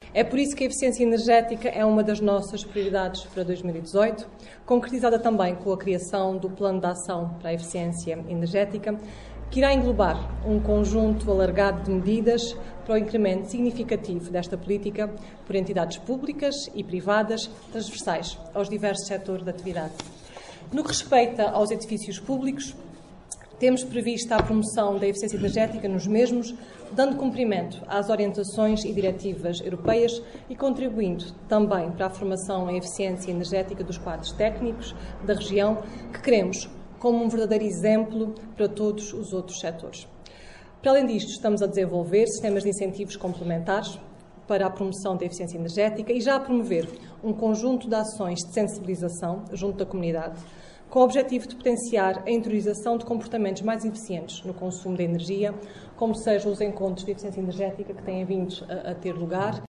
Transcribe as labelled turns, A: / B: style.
A: É por isso que a eficiência energética é uma das nossas prioridades para 2018, concretizada também com a criação do Plano de Ação para a Eficiência Energética, que irá englobar um conjunto alargado de medidas para o incremento significativo desta política por entidades públicas e privadas transversais aos diversos setores de atividade. No que respeita aos edifícios públicos, temos prevista a promoção da eficiência energética nos mesmos, dando cumprimento às orientações e diretivas europeias e contribuindo também para a formação em eficiência energética dos quadros técnicos da região, que queremos como um verdadeiro exemplo para todos os outros setores. Para além disto, estamos a desenvolver sistemas de incentivos complementares para a promoção da eficiência energética e já a promover um conjunto de ações de sensibilização junto da comunidade, com o objetivo de potenciar a interiorização de comportamentos mais eficientes no consumo de energia, como sejam os encontros de eficiência energética que têm vindo a ter lugar.